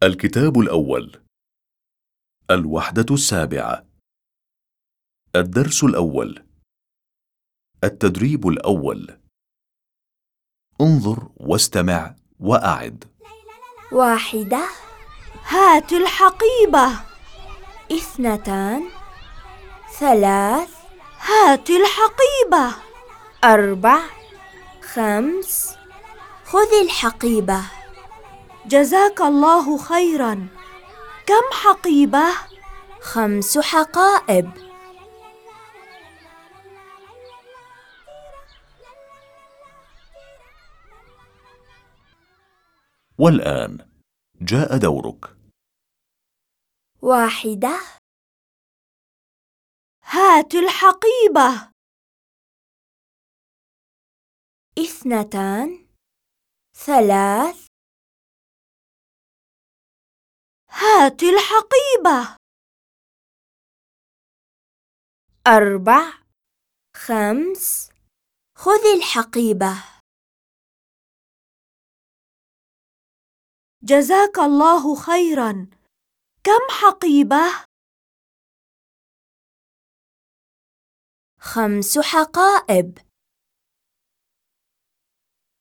الكتاب الأول. الوحدة السابعة. الدرس الأول. التدريب الأول. انظر واستمع وأعد. 1. هات الحقيبة. 2. 3. هات الحقيبة. 4. 5. خذ الحقيبة. جزاك الله خيرا. كم حقيبة؟ 5 حقائب. والآن جاء دورك. 1. هات الحقيبة. 2. 3. هات الحقيبة. 4. 5. خذ الحقيبة. جزاك الله خيرا. كم حقيبة؟ 5 حقائب.